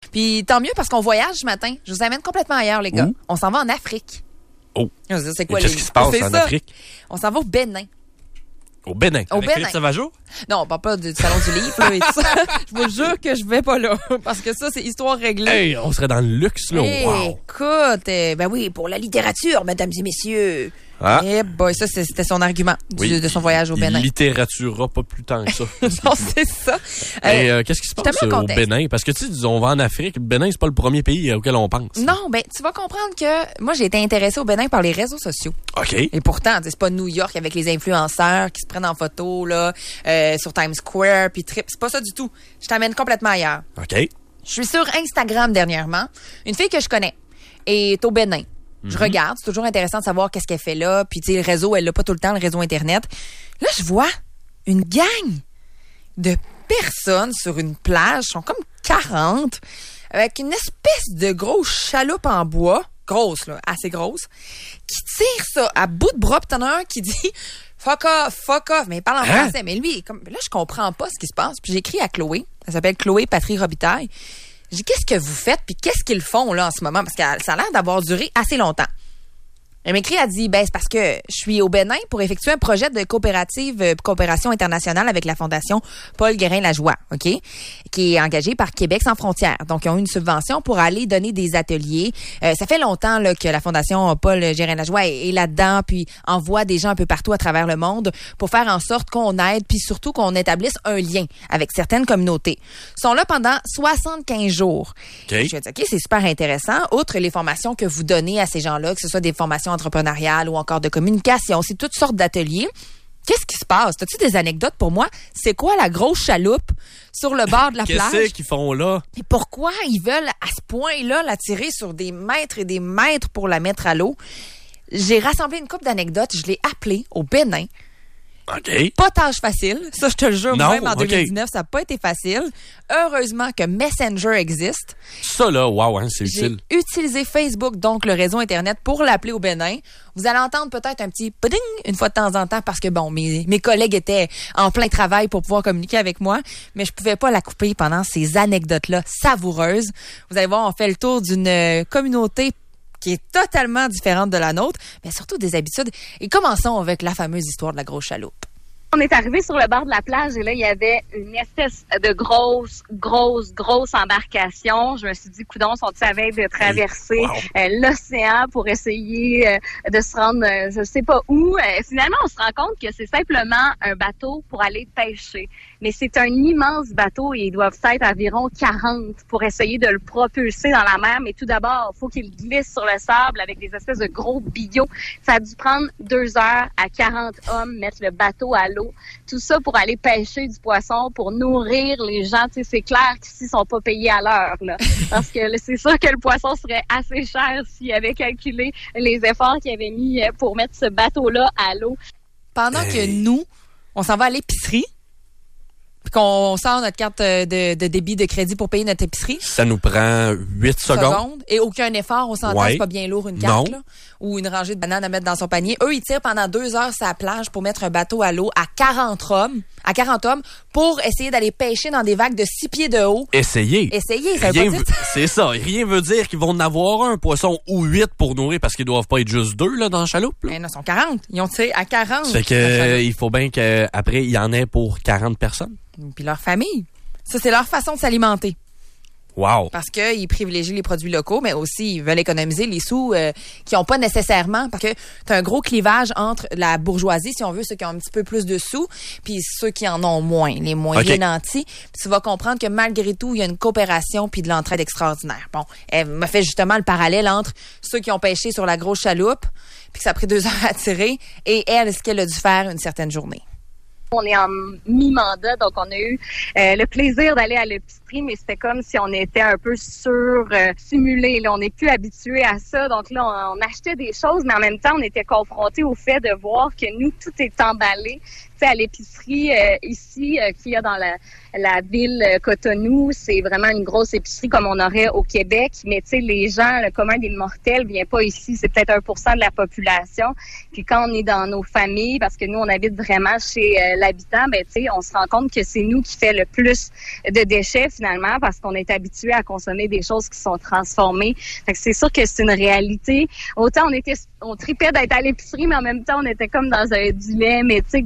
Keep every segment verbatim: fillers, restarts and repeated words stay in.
Puis tant mieux parce qu'on voyage ce matin. Je vous amène complètement ailleurs, les gars. Où? On s'en va en Afrique. Oh. C'est quoi, qu'est-ce les... qui se passe c'est en ça. Afrique? On s'en va au Bénin. Au Bénin. Au Avec Bénin. Philippe Sauvageau? Non, on parle pas du salon du livre là, et tout ça. Je vous jure que je vais pas là parce que ça, c'est histoire réglée. Hey, on serait dans le luxe, là. Hey, Wow. écoute, euh, ben oui, pour la littérature, mesdames et messieurs. Ah. Eh boy, ça, c'est- c'était son argument du- Oui. de son voyage au Il Bénin. littératurera pas plus tant que ça. Non, c'est ça. Et Euh, euh, qu'est-ce qui se je te passe mets en euh, au contexte. Bénin? Parce que tu sais, on va en Afrique. Le Bénin, c'est pas le premier pays auquel on pense. Non, ben tu vas comprendre que moi, j'ai été intéressée au Bénin par les réseaux sociaux. OK. Et pourtant, tu sais, c'est pas New York avec les influenceurs qui se prennent en photo là, euh, sur Times Square puis trip. C'est pas ça du tout. Je t'amène complètement ailleurs. OK. Je suis sur Instagram dernièrement. Une fille que je connais est au Bénin. Je regarde, c'est toujours intéressant de savoir qu'est-ce qu'elle fait là. Puis, tu sais, le réseau, elle l'a pas tout le temps, le réseau Internet. Là, je vois une gang de personnes sur une plage, ils sont comme quarante, avec une espèce de grosse chaloupe en bois, grosse, là, assez grosse, qui tire ça à bout de bras. Puis t'en as un qui dit « fuck off, fuck off », mais il parle en Hein? français. Mais lui, comme, là, je comprends pas ce qui se passe. Puis j'écris à Chloé, elle s'appelle Chloé Patrie Robitaille. J'ai dit, qu'est-ce que vous faites, puis qu'est-ce qu'ils font là en ce moment? Parce que ça a l'air d'avoir duré assez longtemps. Elle m'écrit, elle dit, ben, c'est parce que je suis au Bénin pour effectuer un projet de coopérative, euh, coopération internationale avec la Fondation Paul Guérin-Lajoie, OK? Qui est engagée par Québec sans frontières. Donc, ils ont eu une subvention pour aller donner des ateliers. Euh, ça fait longtemps, là, que la Fondation Paul Guérin-Lajoie est, est là-dedans, puis envoie des gens un peu partout à travers le monde pour faire en sorte qu'on aide, puis surtout qu'on établisse un lien avec certaines communautés. Ils sont là pendant soixante-quinze jours. OK. Je vais dire, OK, c'est super intéressant. Outre les formations que vous donnez à ces gens-là, que ce soit des formations entrepreneuriales ou encore de communication, c'est toutes sortes d'ateliers. Qu'est-ce qui se passe? As-tu des anecdotes pour moi? C'est quoi la grosse chaloupe sur le bord de la plage? Qu'est-ce qu'ils font là? Et pourquoi ils veulent à ce point-là la tirer sur des mètres et des mètres pour la mettre à l'eau? J'ai rassemblé une couple d'anecdotes. Je l'ai appelé au Bénin. OK. Pas tâche facile. Ça, je te le jure, Non, même en OK. deux mille dix-neuf, ça n'a pas été facile. Heureusement que Messenger existe. Ça, là, wow, hein, c'est J'ai utile. utilisé Facebook, donc le réseau Internet, pour l'appeler au Bénin. Vous allez entendre peut-être un petit pudding une fois de temps en temps parce que, bon, mes, mes collègues étaient en plein travail pour pouvoir communiquer avec moi, mais je pouvais pas la couper pendant ces anecdotes-là savoureuses. Vous allez voir, on fait le tour d'une euh, communauté qui est totalement différente de la nôtre, mais surtout des habitudes. Et commençons avec la fameuse histoire de la grosse chaloupe. On est arrivé sur le bord de la plage et là, il y avait une espèce de grosse, grosse, grosse embarcation. Je me suis dit, coudonc, sont-ils à veille de traverser Wow. euh, l'océan pour essayer euh, de se rendre, euh, je sais pas où. Euh, finalement, on se rend compte que c'est simplement un bateau pour aller pêcher. Mais c'est un immense bateau et ils doivent être environ quarante pour essayer de le propulser dans la mer. Mais tout d'abord, il faut qu'il glisse sur le sable avec des espèces de gros billots. Ça a dû prendre deux heures à quarante hommes mettre le bateau à l'eau. Tout ça pour aller pêcher du poisson, pour nourrir les gens. Tu sais, c'est clair qu'ici, ils sont pas payés à l'heure, là. Parce que là, c'est sûr que le poisson serait assez cher s'il avait calculé les efforts qu'il avait mis pour mettre ce bateau-là à l'eau. Pendant Hey. que nous, on s'en va à l'épicerie, puis qu'on sort notre carte de, de débit de crédit pour payer notre épicerie, Ça nous prend huit secondes. et aucun effort, on s'entend, Ouais. c'est pas bien lourd une carte, Non. là, ou une rangée de bananes à mettre dans son panier. Eux, ils tirent pendant deux heures sur la plage pour mettre un bateau à l'eau à quarante hommes, à quarante hommes, pour essayer d'aller pêcher dans des vagues de six pieds de haut. Essayez. Essayez, ça veut Rien pas veut- dire... C'est ça. Rien veut dire qu'ils vont en avoir un poisson ou huit pour nourrir parce qu'ils doivent pas être juste deux là, dans la chaloupe. Là. Mais non, ils sont quarante. Ils ont tiré à quarante. Ça fait que la euh, chaloupe. il faut bien qu'après, il y en ait pour quarante personnes. Puis leur famille. Ça, c'est leur façon de s'alimenter. Wow. Parce qu'ils privilégient les produits locaux, mais aussi ils veulent économiser les sous euh, qui n'ont pas nécessairement, parce que tu as un gros clivage entre la bourgeoisie, si on veut, ceux qui ont un petit peu plus de sous, puis ceux qui en ont moins, les moyens OK. nantis. Puis tu vas comprendre que malgré tout, il y a une coopération puis de l'entraide extraordinaire. Bon, elle m'a fait justement le parallèle entre ceux qui ont pêché sur la grosse chaloupe, puis que ça a pris deux heures à tirer, et elle, ce qu'elle a dû faire une certaine journée. On est en mi-mandat, donc on a eu euh, le plaisir d'aller à l'épicerie, mais c'était comme si on était un peu sur euh, simulé. Là, on n'est plus habitué à ça. Donc là, on, on achetait des choses, mais en même temps, on était confrontés au fait de voir que nous, tout est emballé. sais, à l'épicerie euh, ici euh, qu'il y a dans la, la ville euh, Cotonou, c'est vraiment une grosse épicerie comme on aurait au Québec. Mais tu sais, les gens, le commun des mortels vient pas ici. C'est peut-être un pour cent de la population. Puis quand on est dans nos familles, parce que nous, on habite vraiment chez euh, l'habitant, ben tu sais, on se rend compte que c'est nous qui fait le plus de déchets finalement parce qu'on est habitué à consommer des choses qui sont transformées. Fait que c'est sûr que c'est une réalité. Autant on était, on tripait d'être à l'épicerie, mais en même temps, on était comme dans un dilemme, mais tu sais.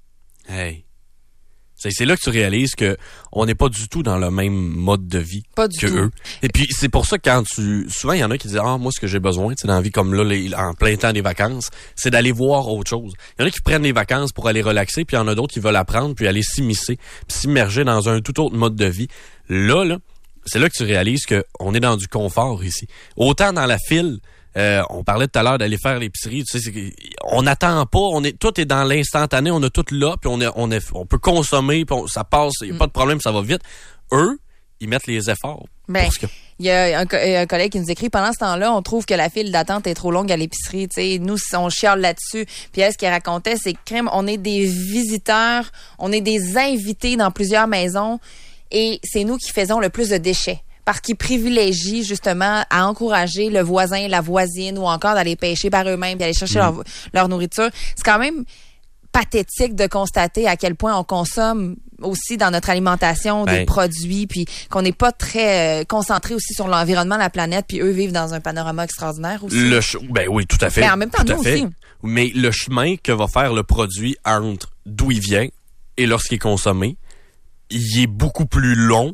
Hey. C'est, c'est là que tu réalises que on n'est pas du tout dans le même mode de vie pas du que tout. eux. Et puis c'est pour ça que quand tu souvent il y en a qui disent ah moi ce que j'ai besoin tu sais dans la vie comme là les, en plein temps des vacances, c'est d'aller voir autre chose. Il y en a qui prennent les vacances pour aller relaxer, puis il y en a d'autres qui veulent apprendre puis aller s'immiscer, puis s'immerger dans un tout autre mode de vie. Là là, c'est là que tu réalises que on est dans du confort ici. Autant dans la file. Euh, on parlait tout à l'heure d'aller faire l'épicerie, tu sais, c'est, on n'attend pas, on est tout est dans l'instantané, on a tout là, puis on est, on est, on peut consommer, puis on, ça passe, il y a pas de problème, ça va vite. Eux, ils mettent les efforts. Ben, que... il y a un, un collègue qui nous écrit pendant ce temps-là, on trouve que la file d'attente est trop longue à l'épicerie, tu sais, nous on chiale là-dessus. Puis elle, ce qu'elle racontait, c'est que crème, on est des visiteurs, on est des invités dans plusieurs maisons, et c'est nous qui faisons le plus de déchets. Parce qu'ils privilégient justement à encourager le voisin, la voisine ou encore d'aller pêcher par eux-mêmes et aller chercher mmh. leur, leur nourriture. C'est quand même pathétique de constater à quel point on consomme aussi dans notre alimentation des ben, produits, puis qu'on n'est pas très euh, concentré aussi sur l'environnement, la planète, puis eux vivent dans un panorama extraordinaire aussi. Le ch- ben oui, tout à fait. Mais en même temps, tout nous à fait. aussi. Mais le chemin que va faire le produit entre d'où il vient et lorsqu'il est consommé, il est beaucoup plus long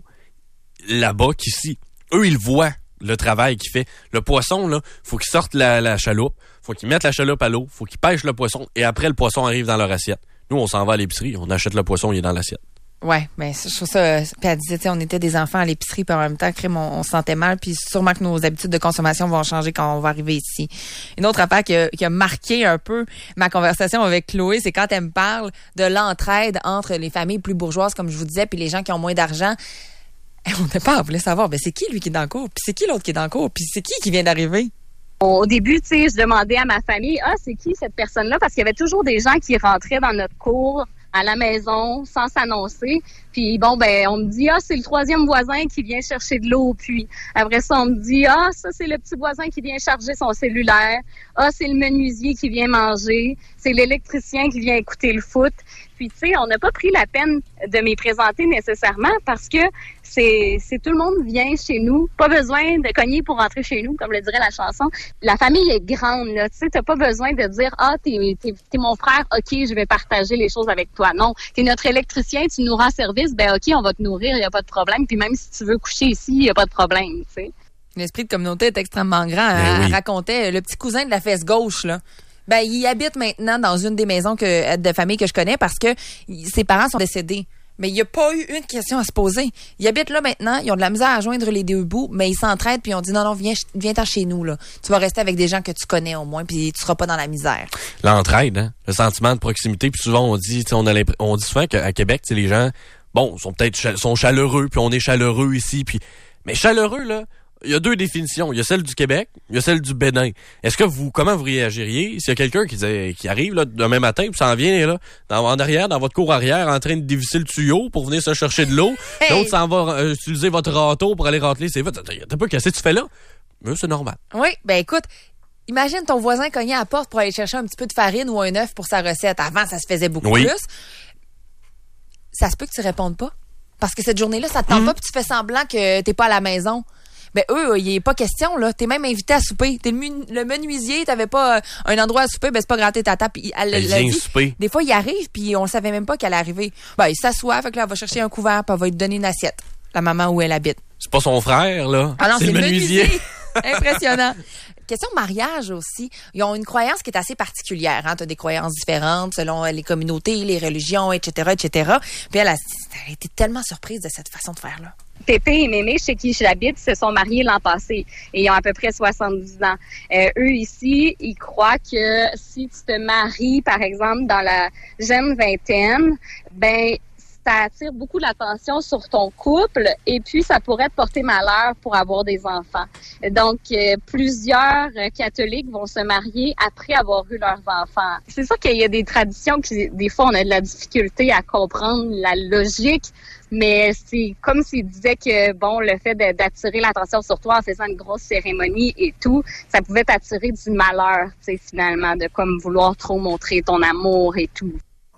là-bas qu'ici. Eux, ils voient le travail qu'il fait. Le poisson, là, faut qu'il sorte la, la chaloupe, faut qu'ils mettent la chaloupe à l'eau, faut qu'ils pêchent le poisson, et après, le poisson arrive dans leur assiette. Nous, on s'en va à l'épicerie, on achète le poisson, il est dans l'assiette. Ouais, ben je trouve ça. Puis elle disait, tu sais, on était des enfants à l'épicerie, puis en même temps, crème, on, on se sentait mal, puis sûrement que nos habitudes de consommation vont changer quand on va arriver ici. Une autre affaire qui a, qui a marqué un peu ma conversation avec Chloé, c'est quand elle me parle de l'entraide entre les familles plus bourgeoises, comme je vous disais, puis les gens qui ont moins d'argent. On n'a pas, on voulait savoir, ben c'est qui lui qui est dans le cours, puis c'est qui l'autre qui est dans le cours, puis c'est qui qui vient d'arriver. Au début, tu sais, je demandais à ma famille, ah, c'est qui cette personne-là? Parce qu'il y avait toujours des gens qui rentraient dans notre cour à la maison sans s'annoncer. Puis bon, ben on me dit, ah, c'est le troisième voisin qui vient chercher de l'eau. Puis après ça, on me dit, ah, ça, c'est le petit voisin qui vient charger son cellulaire. Ah, c'est le menuisier qui vient manger. C'est l'électricien qui vient écouter le foot. Puis, tu sais, on n'a pas pris la peine de m'y présenter nécessairement parce que c'est, c'est tout le monde vient chez nous. Pas besoin de cogner pour rentrer chez nous, comme le dirait la chanson. La famille est grande, là. Tu sais, t'as pas besoin de dire, ah, t'es, t'es, t'es mon frère, OK, je vais partager les choses avec toi. Non. T'es notre électricien, tu nous rends service, ben, OK, on va te nourrir, il n'y a pas de problème. Puis même si tu veux coucher ici, il n'y a pas de problème, tu sais. L'esprit de communauté est extrêmement grand. Ben elle, oui. elle racontait le petit cousin de la fesse gauche, là. Ben, il habite maintenant dans une des maisons que, de famille que je connais parce que ses parents sont décédés. Mais il n'y a pas eu une question à se poser. Ils habitent là maintenant, ils ont de la misère à joindre les deux bouts, mais ils s'entraident puis ils ont dit non, non, viens, viens-t'en chez nous, là. Tu vas rester avec des gens que tu connais au moins puis tu seras pas dans la misère. L'entraide, hein? Le sentiment de proximité, puis souvent on dit, on, a on dit souvent qu'à Québec, les gens, bon, sont peut-être ch- sont chaleureux, puis on est chaleureux ici, puis mais chaleureux, là, il y a deux définitions. Il y a celle du Québec, il y a celle du Bénin. Est-ce que vous, comment vous réagiriez s'il y a quelqu'un qui, dit, qui arrive là demain matin puis s'en vient là dans, en arrière, dans votre cour arrière, en train de dévisser le tuyau pour venir se chercher de l'eau, hey. L'autre s'en va euh, utiliser votre râteau pour aller râteler ses vitres. T'as pas qu'est-ce que tu fais là? Mais c'est normal. Oui, ben écoute, imagine ton voisin cogner à la porte pour aller chercher un petit peu de farine ou un œuf pour sa recette. Avant, ça se faisait beaucoup oui. plus. Ça se peut que tu répondes pas. Parce que cette journée-là, ça te tente mmh. pas puis tu fais semblant que t'es pas à la maison. Ben eux, il n'y a pas question, là. T'es même invité à souper. T'es le, mu- le menuisier, t'avais pas euh, un endroit à souper, ben c'est pas gratter ta table. Puis elle, elle, elle dit, souper. Des fois, il arrive, puis on savait même pas qu'elle allait arriver. Ben, il s'assoit, fait que là, elle va chercher un couvert, puis elle va lui donner une assiette. La maman où elle habite. C'est pas son frère, là. Ah non, c'est, c'est le le menuisier. menuisier. Impressionnant. Question mariage aussi. Ils ont une croyance qui est assez particulière. Hein? Tu as des croyances différentes selon les communautés, les religions, et cetera, et cetera. Puis elle a, elle a été tellement surprise de cette façon de faire-là. Pépé et Mémé, chez qui j'habite, se sont mariés l'an passé et ils ont à peu près soixante-dix ans. Euh, eux ici, ils croient que si tu te maries, par exemple, dans la jeune vingtaine, ben ça attire beaucoup l'attention sur ton couple et puis ça pourrait te porter malheur pour avoir des enfants. Donc, euh, plusieurs euh, catholiques vont se marier après avoir eu leurs enfants. C'est sûr qu'il y a des traditions qui, des fois, on a de la difficulté à comprendre la logique, mais c'est comme s'il disait que, bon, le fait de, d'attirer l'attention sur toi en faisant une grosse cérémonie et tout, ça pouvait t'attirer du malheur, tu sais, finalement, de comme vouloir trop montrer ton amour et tout.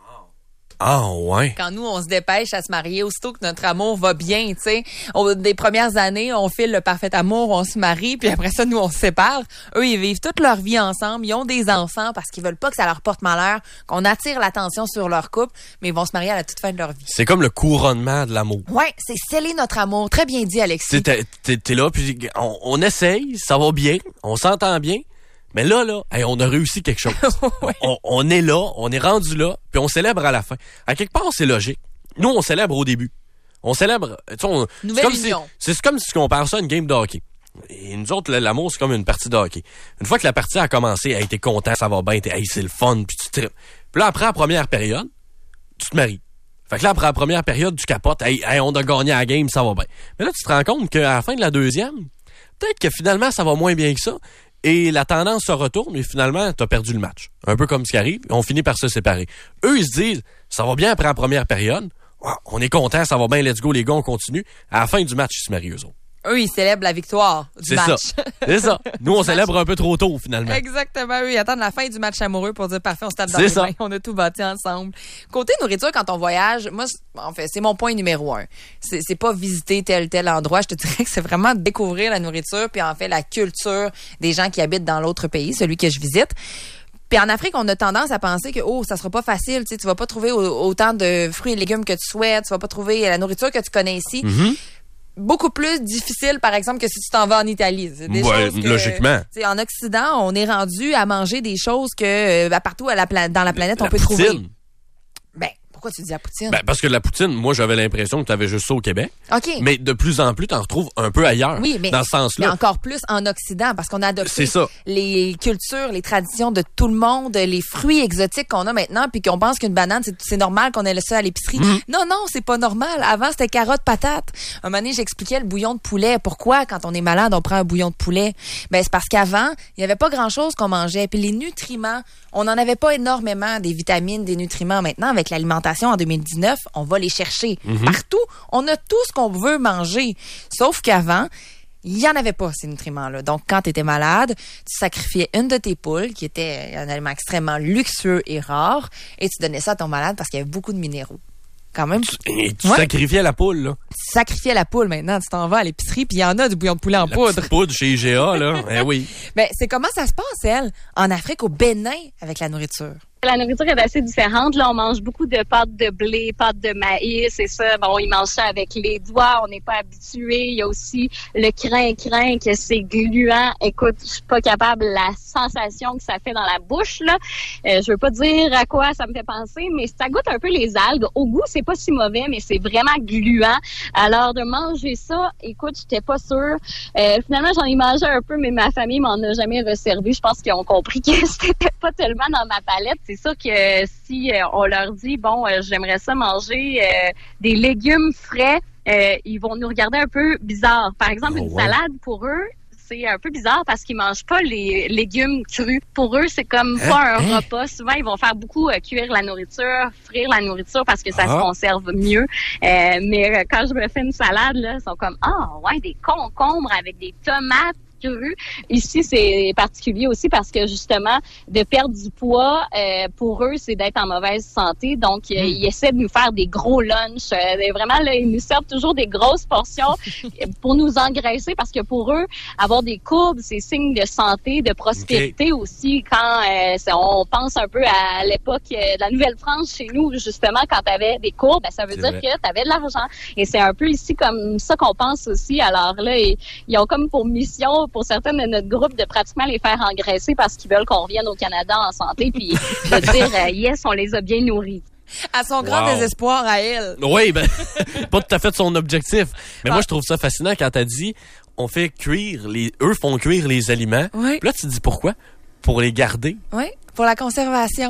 Ah, ouais. Quand nous, on se dépêche à se marier, aussitôt que notre amour va bien, tu sais. On- Des premières années, on file le parfait amour, on se marie, puis après ça, nous, on se sépare. Eux, ils vivent toute leur vie ensemble, ils ont des enfants parce qu'ils veulent pas que ça leur porte malheur, qu'on attire l'attention sur leur couple, mais ils vont se marier à la toute fin de leur vie. C'est comme le couronnement de l'amour. Ouais, c'est sceller notre amour. Très bien dit, Alexis. T'es, t'es, t'es là, puis on, on essaye, ça va bien, on s'entend bien. Mais là, là, hey, on a réussi quelque chose. Ouais. on, on est là, on est rendu là, puis on célèbre à la fin. À quelque part, c'est logique. Nous, on célèbre au début. On célèbre... Tu sais, on, Nouvelle c'est comme si, union. c'est comme si on compare ça à une game de hockey. Et nous autres, l'amour, c'est comme une partie de hockey. Une fois que la partie a commencé, hey, t'es content, ça va bien, t'es, hey, c'est le fun, puis tu trippes. Puis là, après la première période, tu te maries. Fait que là, après la première période, tu capotes, hey, hey, on a gagné la game, ça va bien. Mais là, tu te rends compte qu'à la fin de la deuxième, peut-être que finalement, ça va moins bien que ça. Et la tendance se retourne, et finalement, t'as perdu le match. Un peu comme ce qui arrive, on finit par se séparer. Eux, ils se disent, ça va bien après la première période, wow, on est content, ça va bien, let's go, les gars, on continue. À la fin du match, ils se marient eux autres. Eux, ils célèbrent la victoire du C'est match. ça. C'est ça. Nous, on célèbre un peu trop tôt, finalement. Exactement. Eux, ils attendent la fin du match amoureux pour dire parfait, on se tape dans C'est les ça. mains, on a tout bâti ensemble. Côté nourriture, quand on voyage, moi, c'est- en fait, c'est mon point numéro un. C'est, c'est pas visiter tel tel endroit. Je te dirais que c'est vraiment découvrir la nourriture, puis en fait la culture des gens qui habitent dans l'autre pays, celui que je visite. Puis en Afrique, on a tendance à penser que oh, ça sera pas facile, tu sais, tu vas pas trouver au- autant de fruits et légumes que tu souhaites, tu vas pas trouver la nourriture que tu connais ici. Mm-hmm. Beaucoup plus difficile, par exemple, que si tu t'en vas en Italie. C'est des Ouais, choses que, logiquement. tu sais, en Occident, on est rendu à manger des choses que euh, partout à la pla- dans la planète, La on peut poutine. trouver. Ben, pourquoi tu dis la poutine? Ben, parce que la poutine, moi, j'avais l'impression que tu avais juste ça au Québec. OK. Mais de plus en plus, tu en retrouves un peu ailleurs. Oui, mais, dans ce mais sens-là. encore plus en Occident, parce qu'on a adopté C'est ça. les cultures, les traditions de tout le monde, les fruits exotiques qu'on a maintenant, puis qu'on pense qu'une banane, c'est, c'est normal qu'on ait le ça à l'épicerie. Mm. Non, non, c'est pas normal. Avant, c'était carottes, patates. Un moment donné, j'expliquais le bouillon de poulet. Pourquoi, quand on est malade, on prend un bouillon de poulet? Ben, c'est parce qu'avant, il y avait pas grand-chose qu'on mangeait. Puis les nutriments, on n'en avait pas énormément, des vitamines, des nutriments. Maintenant, avec l'alimentation en deux mille dix-neuf, on va les chercher partout. On a tout ce qu'on veut manger. Sauf qu'avant, il y en avait pas, ces nutriments-là. Donc, quand tu étais malade, tu sacrifiais une de tes poules, qui était un aliment extrêmement luxueux et rare, et tu donnais ça à ton malade parce qu'il y avait beaucoup de minéraux. Quand même, tu Et tu Ouais. sacrifiais la poule, là. sacrifiais la poule maintenant. Tu t'en vas à l'épicerie, puis il y en a du bouillon de poulet en La poudre. petite poudre chez I G A, là. Eh oui. Ben, c'est comment ça se passe, elle, en Afrique, au Bénin, avec la nourriture? La nourriture est assez différente. Là, on mange beaucoup de pâtes de blé, pâtes de maïs, et ça, bon, ils mangent ça avec les doigts. On n'est pas habitué. Il y a aussi le crin-crin, que c'est gluant. Écoute, je suis pas capable, la sensation que ça fait dans la bouche, là. Euh, je veux pas dire à quoi ça me fait penser, mais ça goûte un peu les algues. Au goût, c'est pas si mauvais, mais c'est vraiment gluant. Alors, de manger ça, écoute, j'étais pas sûre. Euh, finalement, j'en ai mangé un peu, mais ma famille m'en a jamais resservi. Je pense qu'ils ont compris que c'était pas tellement dans ma palette. C'est sûr que euh, si euh, on leur dit, bon, euh, j'aimerais ça manger euh, des légumes frais, euh, ils vont nous regarder un peu bizarre. Par exemple, Oh, une ouais. salade, pour eux, c'est un peu bizarre parce qu'ils mangent pas les légumes crus. Pour eux, c'est comme Hein? pas un Hein? repas. Souvent, ils vont faire beaucoup euh, cuire la nourriture, frire la nourriture parce que ça Ah. se conserve mieux. Euh, mais euh, quand je me fais une salade, là, ils sont comme, ah, ouais, des concombres avec des tomates crues. Ici, c'est particulier aussi parce que justement, de perdre du poids, euh, pour eux, c'est d'être en mauvaise santé. Donc, euh, ils essaient de nous faire des gros lunchs. Euh, vraiment, là, ils nous servent toujours des grosses portions pour nous engraisser parce que pour eux, avoir des courbes, c'est signe de santé, de prospérité aussi. Quand euh, c'est- on pense un peu à l'époque euh, de la Nouvelle-France chez nous, justement, quand tu avais des courbes, ben, ça veut C'est dire vrai. que tu avais de l'argent. Et c'est un peu ici comme ça qu'on pense aussi. Alors là, ils, ils ont comme pour mission, pour certains de notre groupe, de pratiquement les faire engraisser parce qu'ils veulent qu'on revienne au Canada en santé, puis de dire euh, yes, on les a bien nourris. À son grand Wow. désespoir à elle. Oui, ben, pas tout à fait de son objectif. Mais Ah. moi, je trouve ça fascinant quand t'as dit, on fait cuire les, eux font cuire les aliments. Oui. Puis là, tu dis pourquoi? Pour les garder. Oui, pour la conservation.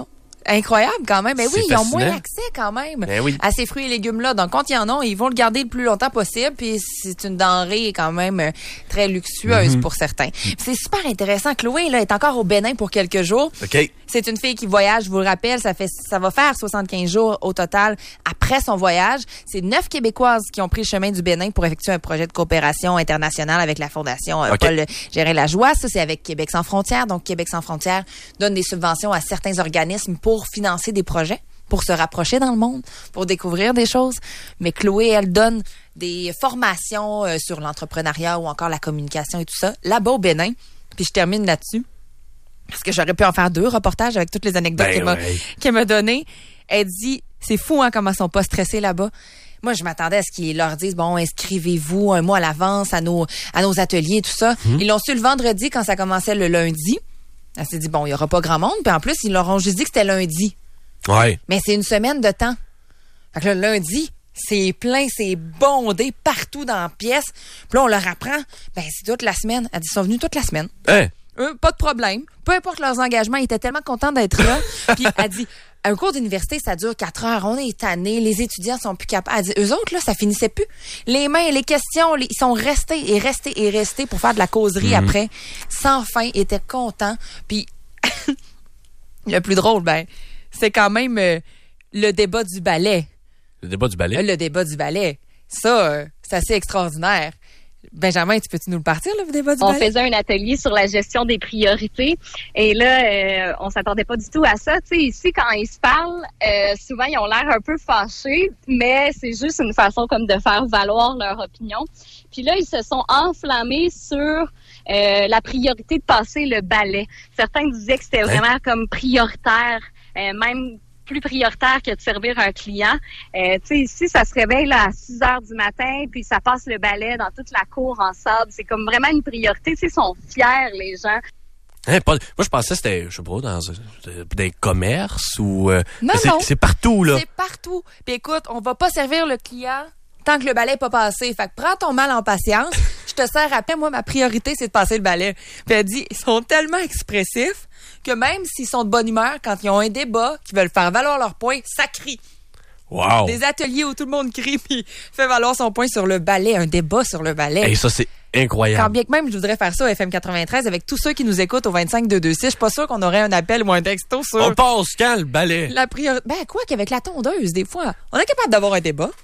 Incroyable quand même. Ben oui, C'est ils ont fascinant. moins accès quand même Ben oui. à ces fruits et légumes-là. Donc, quand ils en ont, ils vont le garder le plus longtemps possible. Puis c'est une denrée quand même euh, très luxueuse Mm-hmm. pour certains. Puis c'est super intéressant. Chloé là, est encore au Bénin pour quelques jours. OK. C'est une fille qui voyage, je vous le rappelle, ça fait ça va faire soixante-quinze jours au total après son voyage. C'est neuf Québécoises qui ont pris le chemin du Bénin pour effectuer un projet de coopération internationale avec la Fondation euh, OK. Paul Gérin-Lajoie. Ça, c'est avec Québec sans frontières. Donc, Québec sans frontières donne des subventions à certains organismes pour financer des projets, pour se rapprocher dans le monde, pour découvrir des choses. Mais Chloé, elle donne des formations euh, sur l'entrepreneuriat ou encore la communication et tout ça, là-bas au Bénin. Puis je termine là-dessus. Parce que j'aurais pu en faire deux reportages avec toutes les anecdotes Ben qu'elle m'a, ouais. qu'elle m'a données. Elle dit, c'est fou hein, comment ils sont pas stressés là-bas. Moi, je m'attendais à ce qu'ils leur disent, bon, inscrivez-vous un mois à l'avance à nos, à nos ateliers, tout ça. Mmh. Ils l'ont su le vendredi quand ça commençait le lundi. Elle s'est dit, bon, il y aura pas grand monde. Puis en plus, ils leur ont juste dit que c'était lundi. Ouais. Mais c'est une semaine de temps. Fait que le lundi, c'est plein, c'est bondé partout dans la pièce. Puis là, on leur apprend, ben c'est toute la semaine. Elle dit, ils sont venus toute la semaine. Hein? Eux, pas de problème. Peu importe leurs engagements, ils étaient tellement contents d'être là. Puis elle dit, un cours d'université, ça dure quatre heures. On est tannés. Les étudiants sont plus capables. Elle dit, eux autres, là, ça finissait plus. Les mains, les questions, les- ils sont restés et restés et restés pour faire de la causerie Mm-hmm. après. Sans fin, ils étaient contents. Puis le plus drôle, ben, c'est quand même euh, le débat du ballet. Le débat du ballet. Le débat du ballet. Ça, euh, c'est assez extraordinaire. Benjamin, tu peux-tu nous le partir, le débat du On ballet? faisait un atelier sur la gestion des priorités et là, euh, on s'attendait pas du tout à ça. Tu sais, ici, quand ils se parlent, euh, souvent, ils ont l'air un peu fâchés, mais c'est juste une façon comme de faire valoir leur opinion. Puis là, ils se sont enflammés sur euh, la priorité de passer le ballet. Certains disaient que c'était vraiment comme prioritaire, euh, même plus prioritaire que de servir un client. Euh, tu sais, ici, ça se réveille là, à six heures du matin, puis ça passe le balai dans toute la cour en sable. C'est comme vraiment une priorité. Tu sais, ils sont fiers, les gens. Hein, pas- moi, je pensais que c'était, je sais pas, dans euh, des commerces ou... euh, Non, c'est, non. c'est partout, là. C'est partout. Puis écoute, on va pas servir le client tant que le balai n'est pas passé. Fait que prends ton mal en patience. Je te sers après. Moi, ma priorité, c'est de passer le balai. Puis elle dit, ils sont tellement expressifs que même s'ils sont de bonne humeur, quand ils ont un débat, qu'ils veulent faire valoir leur point, ça crie. Wow. Des ateliers où tout le monde crie puis fait valoir son point sur le balai. Un débat sur le balai. Et ça, c'est Quand incroyable. bien que même, je voudrais faire ça au F M quatre-vingt-treize avec tous ceux qui nous écoutent au vingt-cinq deux deux six. Je suis pas sûre qu'on aurait un appel ou un texto sur On passe quand, le ballet? la priorité. Ben, quoi qu'avec la tondeuse, des fois, on est capable d'avoir un débat.